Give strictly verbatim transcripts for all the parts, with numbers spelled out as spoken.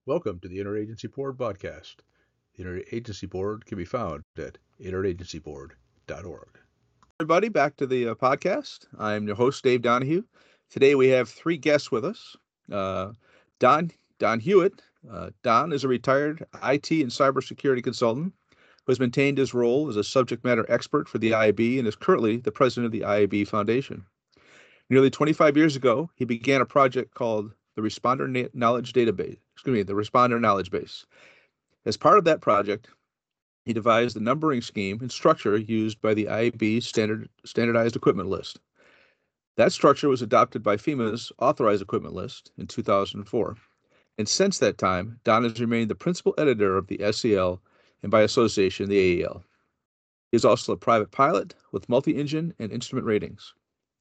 Welcome to the Interagency Board podcast. The Interagency Board can be found at interagency board dot org. Everybody, back to the uh, podcast. I'm your host, Dave Donahue. Today we have three guests with us. Uh, Don Don Hewitt. Uh, Don is a retired I T and cybersecurity consultant who has maintained his role as a subject matter expert for the I A B and is currently the president of the I A B Foundation. Nearly twenty-five years ago, he began a project called the Responder Na- Knowledge Database. Excuse me, the Responder Knowledge Base. As part of that project, he devised the numbering scheme and structure used by the I A B standard, standardized equipment list. That structure was adopted by FEMA's authorized equipment list in two thousand four. And since that time, Don has remained the principal editor of the S C L and by association, the A E L. He is also a private pilot with multi-engine and instrument ratings.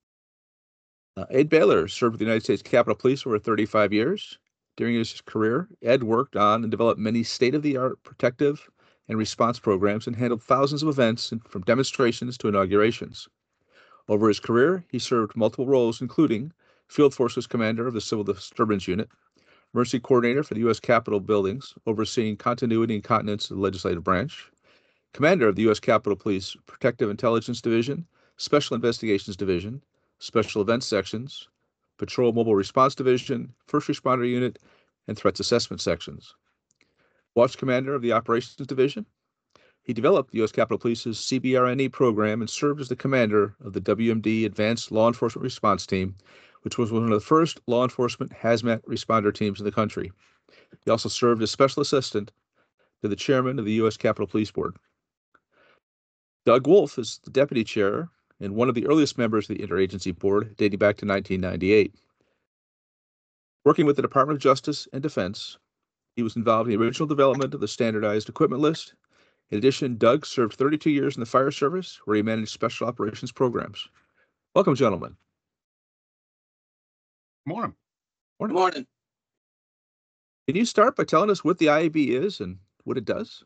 Uh, Ed Baylor served with the United States Capitol Police for over thirty-five years. During his career, Ed worked on and developed many state-of-the-art protective and response programs and handled thousands of events from demonstrations to inaugurations. Over his career, he served multiple roles, including Field Forces Commander of the Civil Disturbance Unit, Mercy Coordinator for the U S Capitol buildings, overseeing continuity and continence of the legislative branch, Commander of the U S Capitol Police Protective Intelligence Division, Special Investigations Division, Special Events Sections, Patrol Mobile Response Division, First Responder Unit, and Threats Assessment Sections. Watch Commander of the Operations Division. He developed the U S Capitol Police's C B R N E program and served as the commander of the W M D Advanced Law Enforcement Response Team, which was one of the first law enforcement hazmat responder teams in the country. He also served as special assistant to the chairman of the U S Capitol Police Board. Doug Wolf is the deputy chair and one of the earliest members of the Interagency Board, dating back to nineteen ninety-eight. Working with the Department of Justice and Defense, he was involved in the original development of the standardized equipment list. In addition, Doug served thirty-two years in the fire service, where he managed special operations programs. Welcome, gentlemen. Morning. Morning. Morning. Can you start by telling us what the I A B is and what it does?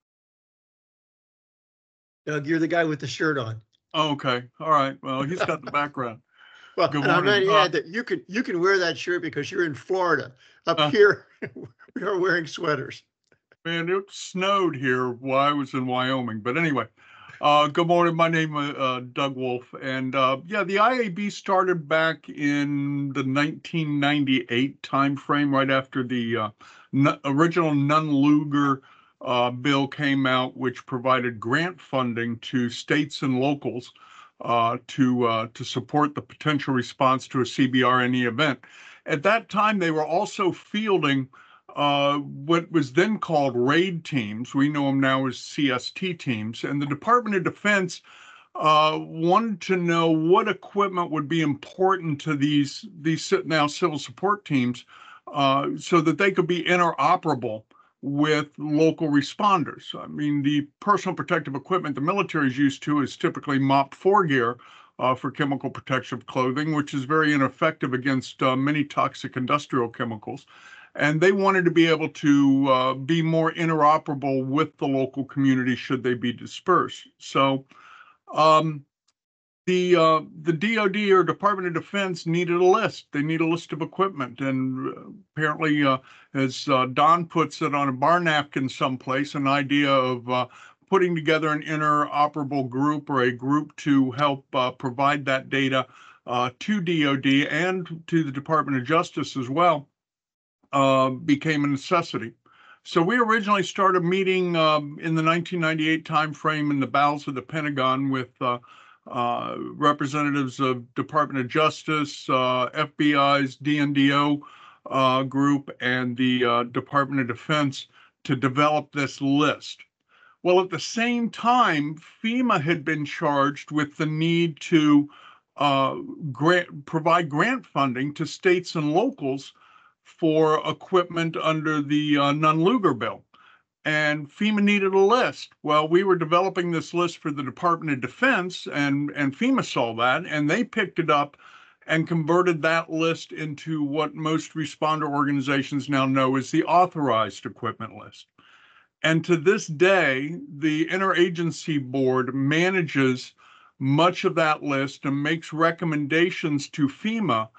Doug, you're the guy with the shirt on. Oh, okay. All right. Well, he's got the background. Well, Good and I might morning. Uh, add that you can you can wear that shirt because you're in Florida. Up Uh. here, we are wearing sweaters. Man, it snowed here while I was in Wyoming. But anyway, uh, good morning. My name is uh, Doug Wolf. And uh, yeah, the I A B started back in the nineteen ninety-eight timeframe, right after the uh, n- original Nunn-Lugar uh, bill came out, which provided grant funding to states and locals uh, to uh, to support the potential response to a C B R N E event. At that time, they were also fielding uh, what was then called RAID teams. We know them now as C S T teams. And the Department of Defense uh, wanted to know what equipment would be important to these, these now civil support teams uh, so that they could be interoperable with local responders. I mean, the personal protective equipment the military is used to is typically MOPP four gear uh, for chemical protective clothing, which is very ineffective against uh, many toxic industrial chemicals. And they wanted to be able to uh, be more interoperable with the local community should they be dispersed. So um, the uh, the D O D or Department of Defense needed a list. They need a list of equipment. And apparently, uh, as uh, Don puts it on a bar napkin someplace, an idea of uh, putting together an interoperable group or a group to help uh, provide that data uh, to D O D and to the Department of Justice as well. Uh, became a necessity. So we originally started meeting um, in the nineteen ninety-eight timeframe in the bowels of the Pentagon with uh, uh, representatives of Department of Justice, uh, F B I's D N D O uh, group, and the uh, Department of Defense to develop this list. Well, at the same time, FEMA had been charged with the need to uh, grant, provide grant funding to states and locals for equipment under the uh, Nunn-Lugar bill. And FEMA needed a list. Well, we were developing this list for the Department of Defense, and, and FEMA saw that, and they picked it up and converted that list into what most responder organizations now know as the authorized equipment list. And to this day, the Interagency Board manages much of that list and makes recommendations to FEMA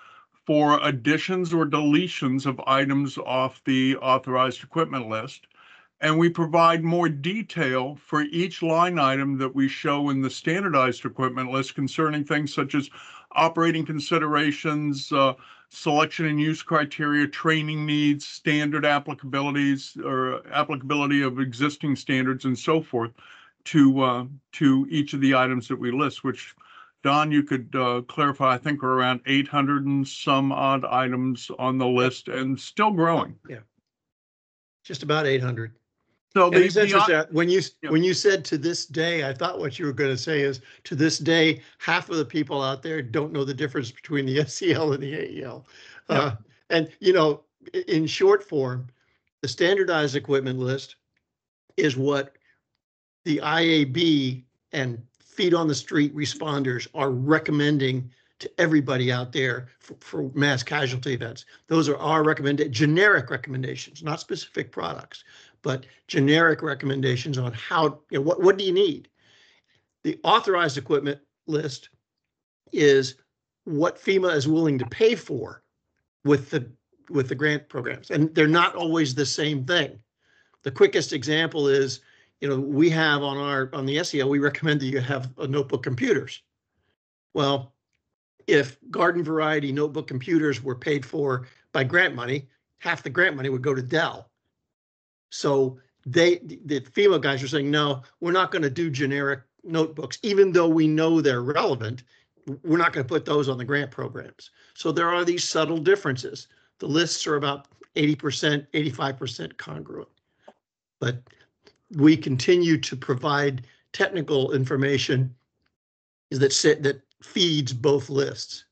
for additions or deletions of items off the authorized equipment list. And we provide more detail for each line item that we show in the standardized equipment list concerning things such as operating considerations, uh, selection and use criteria, training needs, standard applicabilities or applicability of existing standards and so forth to uh, to each of the items that we list, which, Don, you could uh, clarify, I think are around eight hundred and some odd items on the list and still growing. Yeah, just about eight hundred. So And the, it's the, interesting, when you, yeah. when you said to this day, I thought what you were going to say is to this day, half of the people out there don't know the difference between the S C L and the A E L. Yeah. Uh, and, you know, i- in short form, the standardized equipment list is what the I A B and feet on the street responders are recommending to everybody out there for, for mass casualty events. Those are our recommended generic recommendations, not specific products, but generic recommendations on how, you know, what, what do you need? The authorized equipment list is what FEMA is willing to pay for with the, with the grant programs. And they're not always the same thing. The quickest example is, you know, we have on our, on the S E L, we recommend that you have a notebook computers. Well, if garden variety notebook computers were paid for by grant money, half the grant money would go to Dell. So they, the FEMA guys are saying, no, we're not going to do generic notebooks, even though we know they're relevant. We're not going to put those on the grant programs. So there are these subtle differences. The lists are about eighty percent, eighty-five percent congruent. But we continue to provide technical information that sit, that feeds both lists.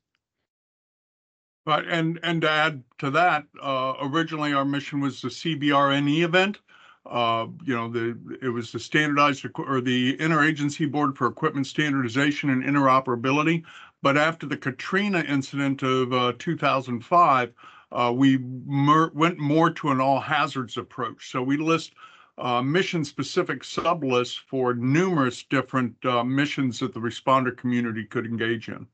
But and and to add to that, uh, originally our mission was the C B R N E event. Uh, you know, the it was the standardized or the Interagency Board for Equipment Standardization and Interoperability. But after the Katrina incident of uh, two thousand five, uh, we mer- went more to an all hazards approach. So we list uh, mission-specific sublists for numerous different uh, missions that the responder community could engage in.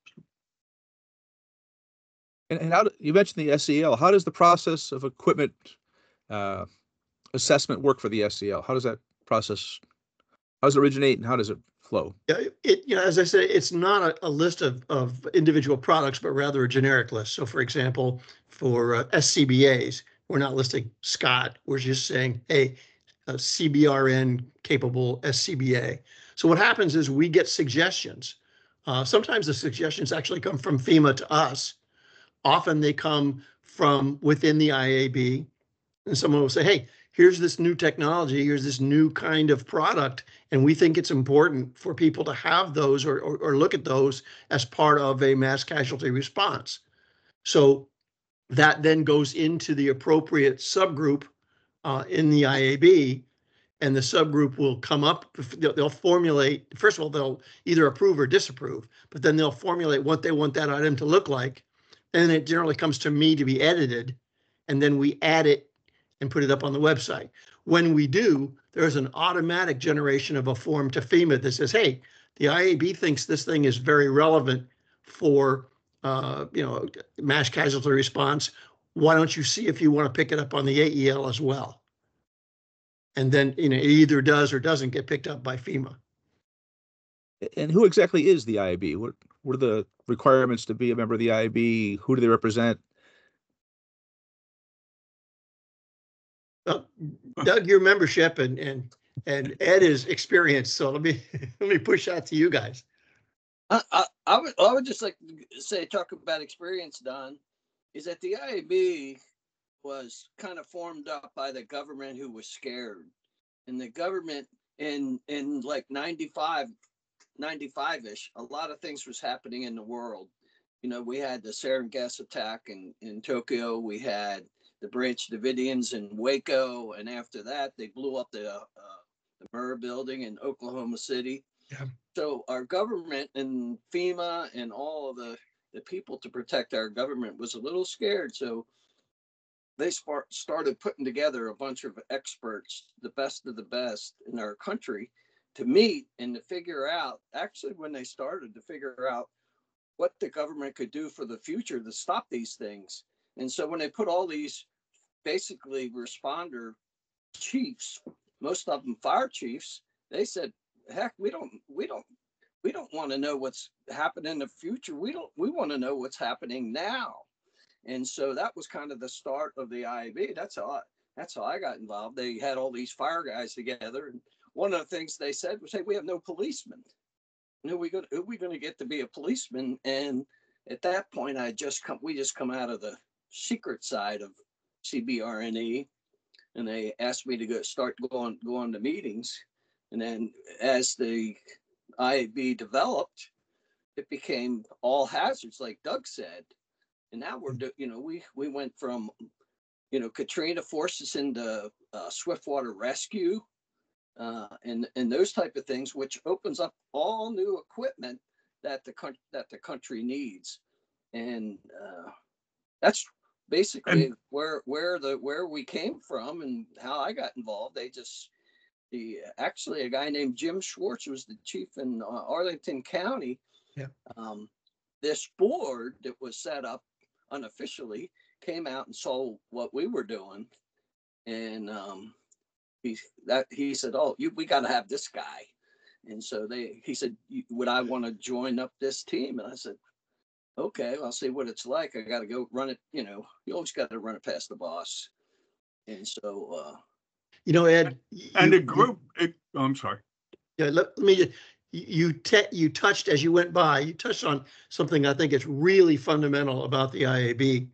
And, and how do, you mentioned the S E L. How does the process of equipment uh, assessment work for the S E L? How does that process, how does it originate and how does it flow? Yeah, it, you know, as I said, it's not a, a list of, of individual products, but rather a generic list. So for example, for uh, S C B As, we're not listing Scott. We're just saying, hey, a C B R N capable S C B A. So what happens is we get suggestions. Uh, sometimes the suggestions actually come from FEMA to us. Often they come from within the I A B, and someone will say, hey, here's this new technology, here's this new kind of product, and we think it's important for people to have those or, or, or look at those as part of a mass casualty response. So that then goes into the appropriate subgroup uh, in the I A B, and the subgroup will come up, they'll formulate, first of all, they'll either approve or disapprove, but then they'll formulate what they want that item to look like. And it generally comes to me to be edited, and then we add it and put it up on the website. When we do, there's an automatic generation of a form to FEMA that says, hey, the I A B thinks this thing is very relevant for uh, you know, mass casualty response. Why don't you see if you want to pick it up on the A E L as well? And then, you know, it either does or doesn't get picked up by FEMA. And who exactly is the I A B? What what are the requirements to be a member of the I A B? Who do they represent? Well, Doug, your membership and and and Ed is experienced, so let me let me push out to you guys. I, I, I would I would just like to say, talk about experience, Don, is that the I A B was kind of formed up by the government who was scared. And the government in in like ninety-five, ninety-five-ish, a lot of things was happening in the world. You know, we had the sarin gas attack in, in Tokyo. We had the Branch Davidians in Waco. And after that, they blew up the, uh, the Murrah building in Oklahoma City. Yeah. So our government and FEMA and all of the, the people to protect our government was a little scared. So they spark, started putting together a bunch of experts, the best of the best in our country, to meet and to figure out, actually when they started to figure out what the government could do for the future to stop these things. And so when they put all these basically responder chiefs, most of them fire chiefs, they said, heck, we don't, we don't, we don't want to know what's happening in the future. We don't, we want to know what's happening now. And so that was kind of the start of the I A B. That's how I, that's how I got involved. They had all these fire guys together. And one of the things they said was, hey, we have no policemen. Who are we going who are we going to get to be a policeman? And at that point, I just come, we just come out of the secret side of C B R N E, and they asked me to go start going, going to meetings. And then as the I A B developed, it became all hazards, like Doug said. And now we're, you know, we, we went from, you know, Katrina forced us into uh, swiftwater rescue. Uh, and and those type of things, which opens up all new equipment that the country that the country needs, and uh, that's basically and, where where the where we came from and how I got involved. They just the actually a guy named Jim Schwartz, who was the chief in uh, Arlington County. Yeah. Um, this board that was set up unofficially came out and saw what we were doing, and um, He that he said, "Oh, you, we got to have this guy," and so they. He said, "Would I want to join up this team?" And I said, "Okay, I'll see what it's like. I got to go run it. You know, you always got to run it past the boss." And so, uh, you know, Ed, and you, a group. You, it, oh, I'm sorry. Yeah, let, let me. You te- you touched as you went by. You touched on something I think is really fundamental about the I A B.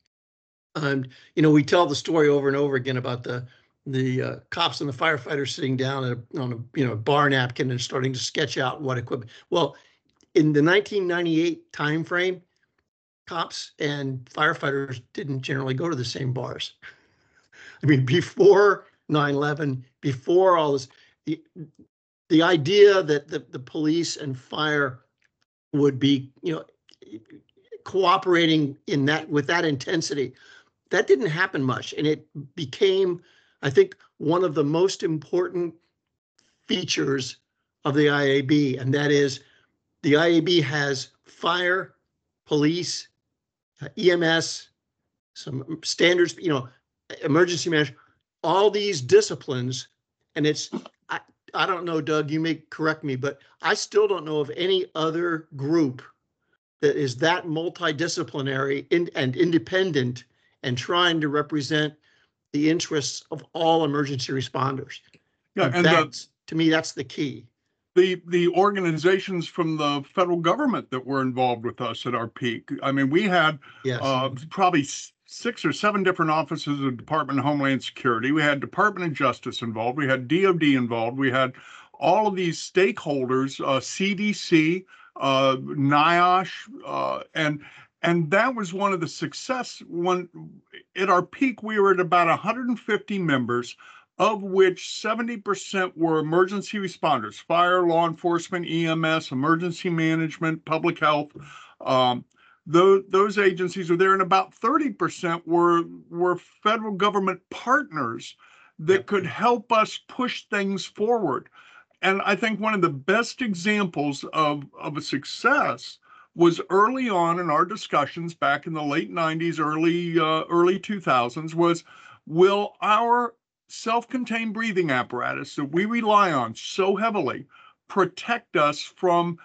And you know, we tell the story over and over again about the. the uh, cops and the firefighters sitting down at a, on a you know bar napkin and starting to sketch out what equipment. Well, in the nineteen ninety-eight timeframe, cops and firefighters didn't generally go to the same bars. I mean, before nine eleven, before all this, the, the idea that the, the police and fire would be, you know, cooperating in that with that intensity, that didn't happen much, and it became, I think, one of the most important features of the I A B, and that is the I A B has fire, police, uh, E M S, some standards, you know, emergency management, all these disciplines. And it's, I, I don't know, Doug, you may correct me, but I still don't know of any other group that is that multidisciplinary in, and independent and trying to represent the interests of all emergency responders. Yeah, and, and that's, the, to me, that's the key. The the organizations from the federal government that were involved with us at our peak. I mean, we had yes. uh, probably six or seven different offices of Department of Homeland Security. We had Department of Justice involved. We had D O D involved. We had all of these stakeholders, uh, C D C, uh, NIOSH, uh, and and that was one of the success. When at our peak, we were at about one hundred fifty members, of which seventy percent were emergency responders, fire, law enforcement, E M S, emergency management, public health. Um, those, those agencies were there, and about thirty percent were, were federal government partners that yep. could help us push things forward. And I think one of the best examples of, of a success was early on in our discussions back in the late nineties, early, uh, early two thousands, was, will our self-contained breathing apparatus that we rely on so heavily protect us from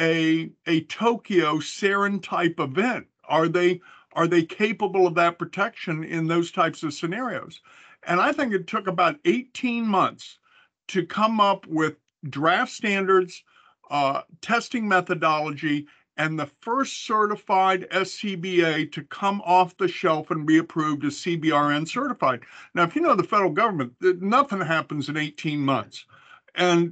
a, a Tokyo sarin type event? Are they, are they capable of that protection in those types of scenarios? And I think it took about eighteen months to come up with draft standards, uh, testing methodology, and the first certified S C B A to come off the shelf and be approved as C B R N certified. Now, if you know the federal government, nothing happens in eighteen months. And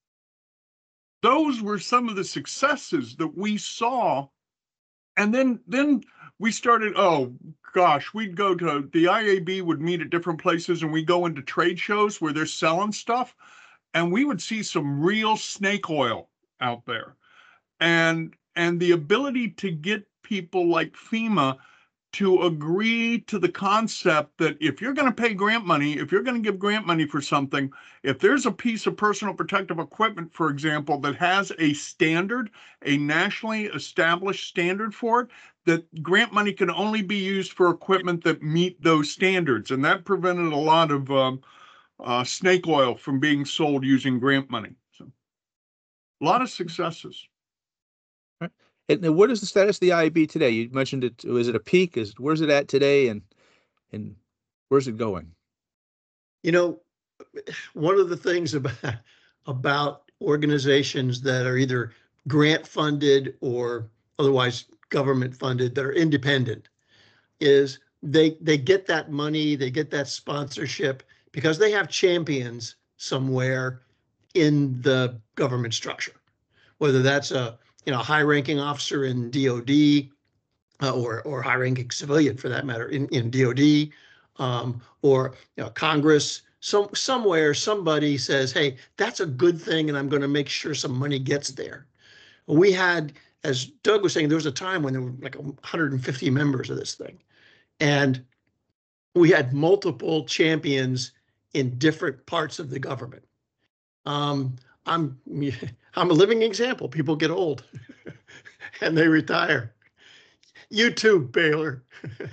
those were some of the successes that we saw. And then, then we started, oh gosh, we'd go to, the I A B would meet at different places, and we go into trade shows where they're selling stuff, and we would see some real snake oil out there. And And the ability to get people like FEMA to agree to the concept that if you're going to pay grant money, if you're going to give grant money for something, if there's a piece of personal protective equipment, for example, that has a standard, a nationally established standard for it, that grant money can only be used for equipment that meet those standards. And that prevented a lot of um, uh, snake oil from being sold using grant money. So a lot of successes. And what is the status of the I A B today? You mentioned it. Was it a peak? Is where's it at today, and and where's it going? You know, one of the things about about organizations that are either grant funded or otherwise government funded that are independent is they they get that money, they get that sponsorship because they have champions somewhere in the government structure, whether that's a you know, high-ranking officer in D O D, uh, or or high-ranking civilian for that matter in, in D O D, um, or you know, Congress. Some somewhere somebody says, "Hey, that's a good thing, and I'm going to make sure some money gets there." We had, as Doug was saying, there was a time when there were like one hundred fifty members of this thing, and we had multiple champions in different parts of the government. Um, I'm I'm a living example. People get old and they retire. You too, Baylor.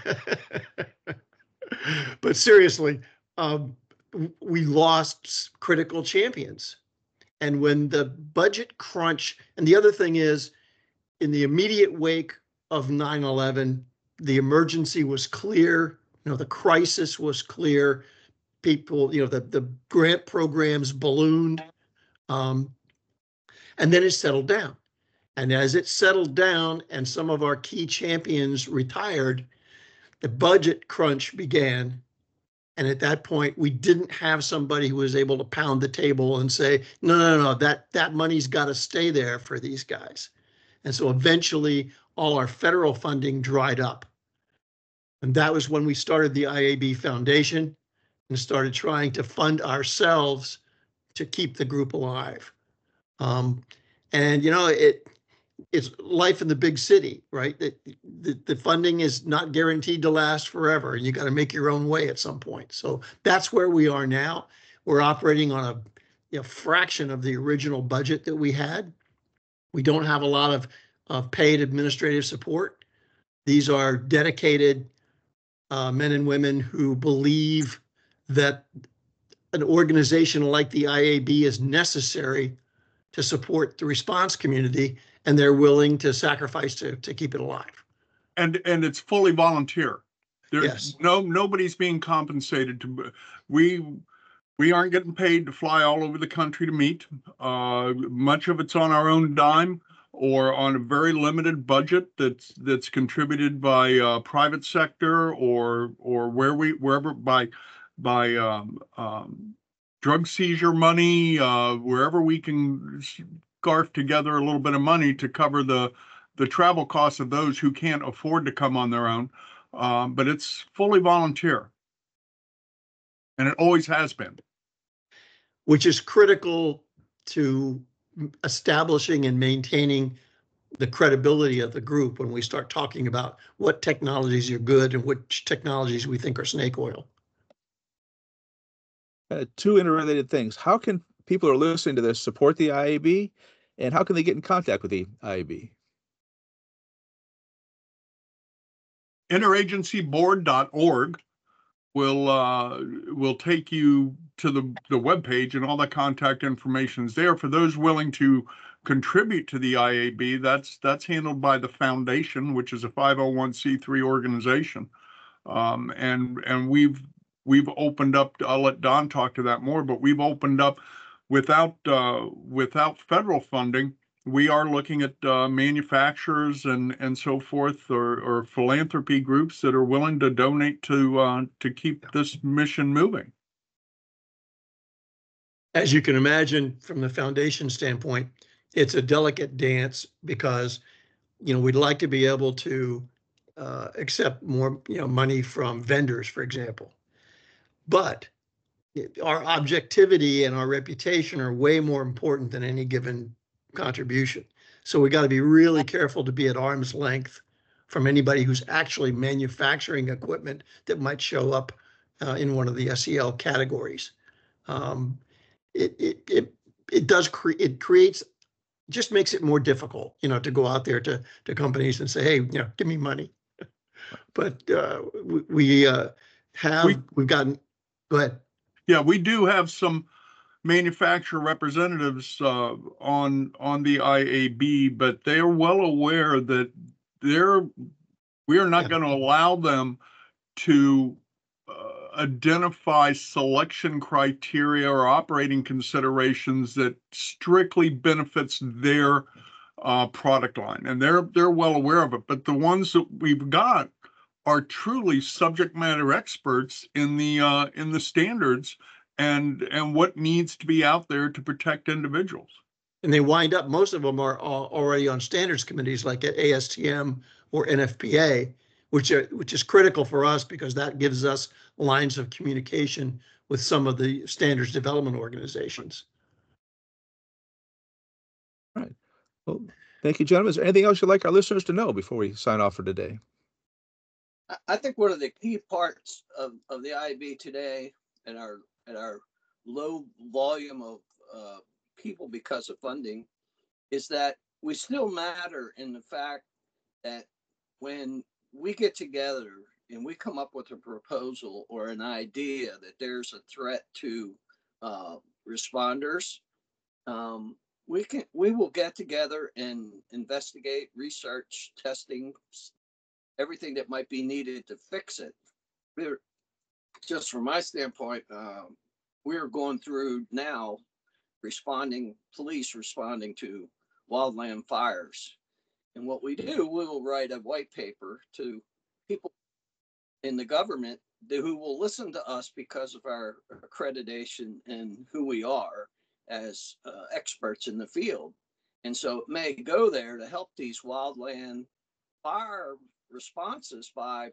But seriously, um, we lost critical champions. And when the budget crunch, and the other thing is, in the immediate wake of nine eleven, the emergency was clear. You know, the crisis was clear. People, you know, the, the grant programs ballooned. Um, and then it settled down. And as it settled down and some of our key champions retired, the budget crunch began. And at that point, we didn't have somebody who was able to pound the table and say, no, no, no, that, that money's got to stay there for these guys. And so eventually all our federal funding dried up. And that was when we started the I A B Foundation and started trying to fund ourselves to keep the group alive. Um, and, you know, it it's life in the big city, right? It, the, the funding is not guaranteed to last forever. You got to make your own way at some point. So that's where we are now. We're operating on a you know, fraction of the original budget that we had. We don't have a lot of, of paid administrative support. These are dedicated uh, men and women who believe that an organization like the I A B is necessary to support the response community, and they're willing to sacrifice to, to keep it alive. And and it's fully volunteer. There's Yes. no nobody's being compensated to. We we aren't getting paid to fly all over the country to meet. Uh, much of it's on our own dime or on a very limited budget that's that's contributed by uh, private sector or or where we wherever by by um, um, drug seizure money, uh, wherever we can scarf together a little bit of money to cover the the travel costs of those who can't afford to come on their own. Um, but it's fully volunteer, and it always has been. Which is critical to establishing and maintaining the credibility of the group when we start talking about what technologies are good and which technologies we think are snake oil. Uh, two interrelated things. How can people who are listening to this support the I A B, and how can they get in contact with the I A B? interagency board dot org will uh, will take you to the, the webpage, and all the contact information is there. For those willing to contribute to the I A B, that's that's handled by the foundation, which is a five oh one c three organization. Um, and and we've we've opened up, I'll let Don talk to that more, but we've opened up without uh, without federal funding. We are looking at uh, manufacturers and and so forth, or, or philanthropy groups that are willing to donate to uh, to keep this mission moving. As you can imagine, from the foundation standpoint, it's a delicate dance because, you know, we'd like to be able to uh, accept more, you know, money from vendors, for example. But our objectivity and our reputation are way more important than any given contribution. So we got to be really careful to be at arm's length from anybody who's actually manufacturing equipment that might show up uh, in one of the S E L categories. Um, it, it, it, it does create, it creates, just makes it more difficult, you know, to go out there to, to companies and say, hey, you know, give me money. But uh, we, we uh, have, We- we've gotten, go ahead. Yeah, we do have some manufacturer representatives uh, on on the I A B, but they are well aware that they're we are not Yeah. going to allow them to uh, identify selection criteria or operating considerations that strictly benefits their uh, product line, and they're they're well aware of it. But the ones that we've got are truly subject matter experts in the uh, in the standards and and what needs to be out there to protect individuals. And they wind up, most of them are al- already on standards committees like at A S T M or N F P A, which are, which is critical for us because that gives us lines of communication with some of the standards development organizations. All right. Well, thank you, gentlemen. Is there anything else you'd like our listeners to know before we sign off for today? I- I think one of the key parts of, of the I A B today and our and our low volume of uh, people because of funding is that we still matter in the fact that when we get together and we come up with a proposal or an idea that there's a threat to uh, responders, um, we can we will get together and investigate, research, testing, everything that might be needed to fix it. We're, just from my standpoint, um, we're going through now responding, police responding to wildland fires. And what we do, we will write a white paper to people in the government who will listen to us because of our accreditation and who we are as uh, experts in the field. And so it may go there to help these wildland fire responses by,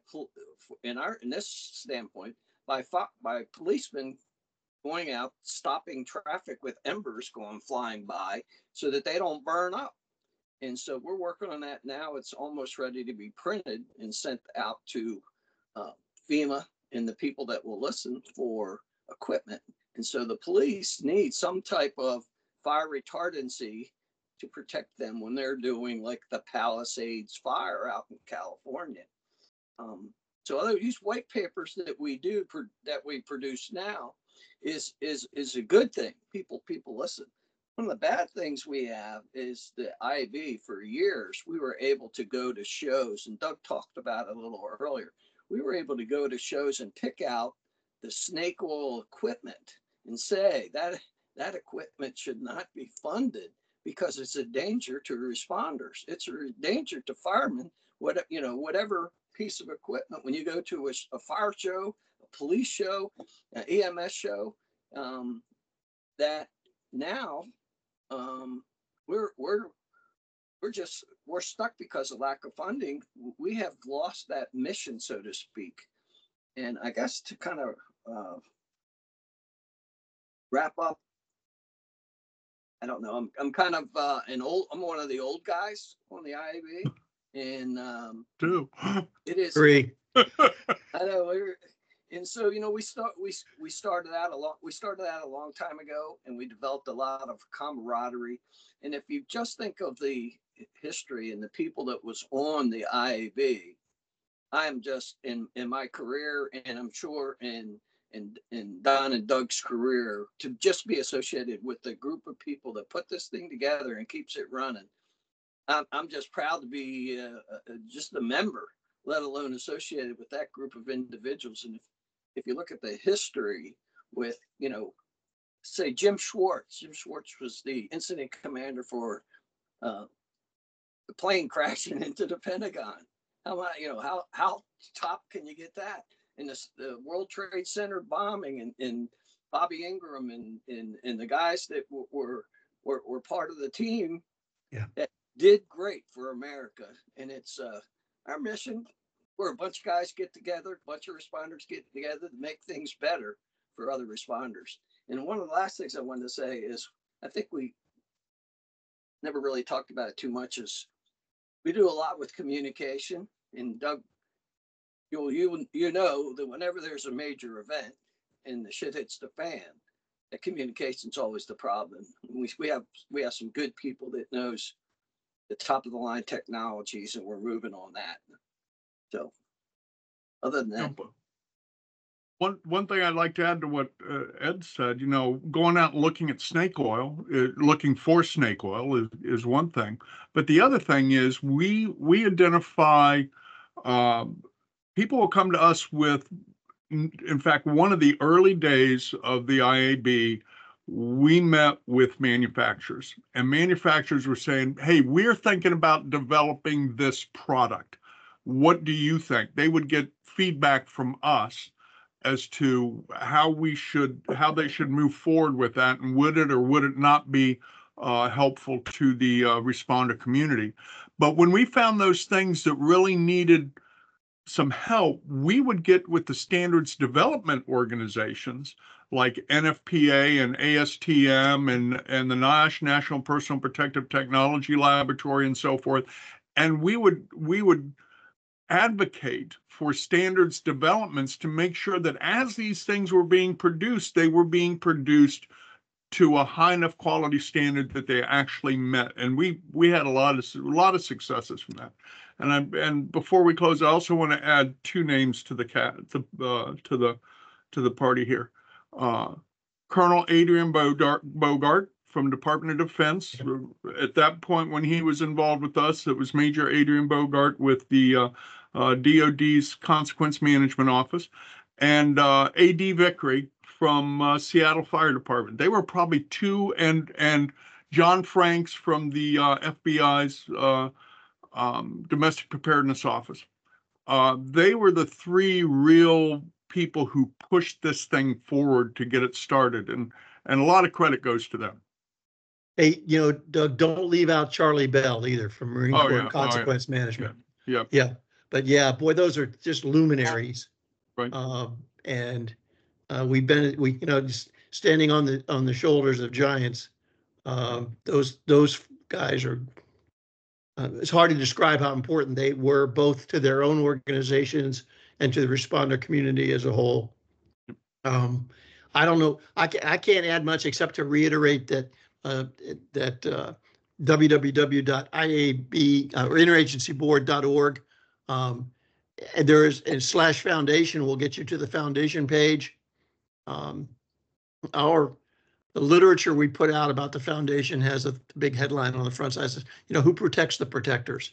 in our in this standpoint, by by policemen going out, stopping traffic with embers going flying by so that they don't burn up. And so we're working on that now. It's almost ready to be printed and sent out to uh, FEMA and the people that will listen for equipment. And so the police need some type of fire retardancy to protect them when they're doing like the Palisades fire out in California. Um, so other these white papers that we do that we produce now is is is a good thing. People people listen. One of the bad things we have is the I A B. For years, we were able to go to shows, and Doug talked about it a little earlier. We were able to go to shows and pick out the snake oil equipment and say that that equipment should not be funded because it's a danger to responders. It's a danger to firemen. What you know, whatever piece of equipment, when you go to a, a fire show, a police show, an E M S show, um, that now um, we're we're we're just we're stuck because of lack of funding. We have lost that mission, so to speak. And I guess to kind of uh, wrap up, I don't know. I'm I'm kind of uh, an old. I'm one of the old guys on the I A B, and um, Too. it is. Three. I know. We're, and so you know, we start we we started out a long we started out a long time ago, and we developed a lot of camaraderie. And if you just think of the history and the people that was on the I A B, I am just in in my career, and I'm sure in in in Don and Doug's career, to just be associated with the group of people that put this thing together and keeps it running. I'm I'm just proud to be uh, uh, just a member, let alone associated with that group of individuals. And if if you look at the history with, you know, say Jim Schwartz, Jim Schwartz was the incident commander for uh, the plane crashing into the Pentagon. How you know how how top can you get that? And the, the World Trade Center bombing, and, and Bobby Ingram and, and and the guys that were were were part of the team, yeah, that did great for America. And it's uh, our mission. We're a bunch of guys get together, a bunch of responders get together to make things better for other responders. And one of the last things I wanted to say is, I think we never really talked about it too much, is we do a lot with communication. And Doug, you you you know that whenever there's a major event and the shit hits the fan, that communication's always the problem. We we have we have some good people that knows the top of the line technologies, and we're moving on that. So, other than that. One one thing I'd like to add to what uh, Ed said, you know, going out and looking at snake oil, uh, looking for snake oil is, is one thing. But the other thing is we we identify um, people will come to us with, in fact, one of the early days of the I A B, we met with manufacturers, and manufacturers were saying, hey, we're thinking about developing this product. What do you think? They would get feedback from us as to how we should, how they should move forward with that, and would it or would it not be uh, helpful to the uh, responder community. But when we found those things that really needed some help, we would get with the standards development organizations like N F P A and A S T M and, and the NIOSH, National Personal Protective Technology Laboratory, and so forth. And we would we would advocate for standards developments to make sure that as these things were being produced, they were being produced to a high enough quality standard that they actually met. And we we had a lot of a lot of successes from that. And I and before we close, I also want to add two names to the cat to uh, to the to the party here. Uh, Colonel Adrian Bogart, Bogart from Department of Defense. At that point, when he was involved with us, it was Major Adrian Bogart with the uh, uh, D O D's Consequence Management Office, and uh, A D Vickery from uh, Seattle Fire Department. They were probably two, and and John Franks from the uh, F B I's uh, um, Domestic Preparedness Office. Uh, they were the three real people who pushed this thing forward to get it started, and and a lot of credit goes to them. Hey, you know, Doug, don't leave out Charlie Bell either from Marine Oh, Corps yeah. and Consequence Oh, yeah. Management. Yeah. Yeah, but yeah, boy, those are just luminaries. Right. Um, and uh, we've been, we, you know, just standing on the on the shoulders of giants. Um, those those guys are. Uh, it's hard to describe how important they were, both to their own organizations and to the responder community as a whole. Um, I don't know. I can't, I can't add much except to reiterate that uh, that uh, w w w dot i a b uh, or interagency board dot org. Um, and there is and slash foundation will get you to the foundation page. Um, our the literature we put out about the foundation has a big headline on the front side. It says, you know, who protects the protectors?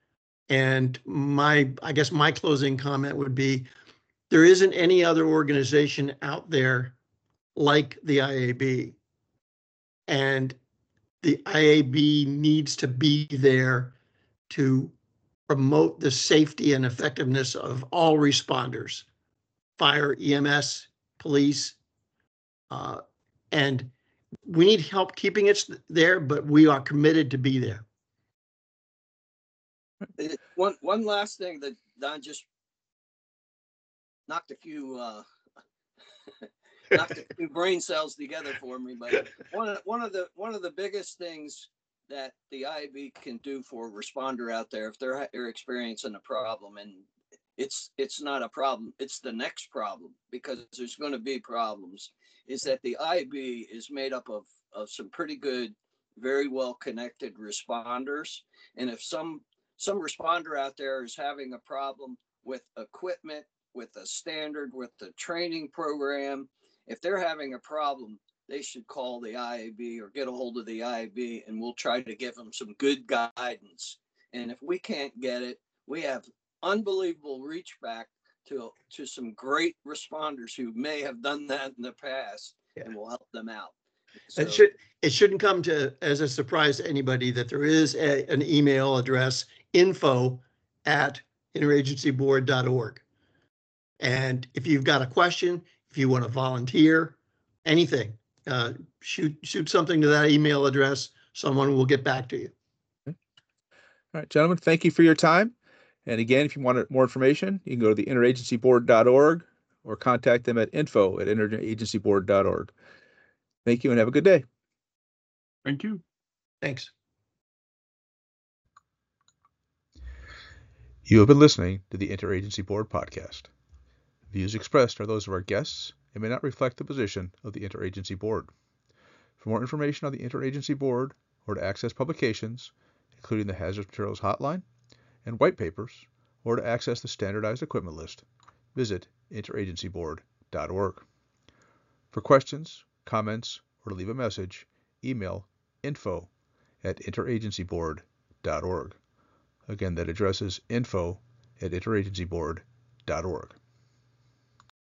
And my, I guess my closing comment would be, there isn't any other organization out there like the I A B. And the I A B needs to be there to promote the safety and effectiveness of all responders, fire, E M S, police, uh, and we need help keeping it there, but we are committed to be there. One one last thing that Don just knocked a few uh, knocked a few brain cells together for me. But one of one of the one of the biggest things that the I A B can do for a responder out there, if they're, they're experiencing a problem, and it's it's not a problem, it's the next problem, because there's going to be problems, is that the I A B is made up of of some pretty good, very well connected responders. And if some some responder out there is having a problem with equipment, with a standard, with the training program, if they're having a problem, they should call the I A B or get a hold of the I A B, and we'll try to give them some good guidance. And if we can't get it, we have unbelievable reach back to to some great responders who may have done that in the past, yeah. And we'll help them out. So, it should it shouldn't come to as a surprise to anybody that there is a, an email address, info at interagency board dot org. And if you've got a question, if you want to volunteer, anything, uh, shoot shoot something to that email address. Someone will get back to you. Okay. All right, gentlemen, thank you for your time. And again, if you want more information, you can go to the interagency board dot org or contact them at info at interagency board dot org. Thank you and have a good day. Thank you. Thanks. You have been listening to the Interagency Board podcast. Views expressed are those of our guests and may not reflect the position of the Interagency Board. For more information on the Interagency Board or to access publications, including the Hazardous Materials Hotline and white papers, or to access the standardized equipment list, visit interagency board dot org. For questions, comments, or to leave a message, email info at interagency board dot org. Again, that address is info at interagency board dot org.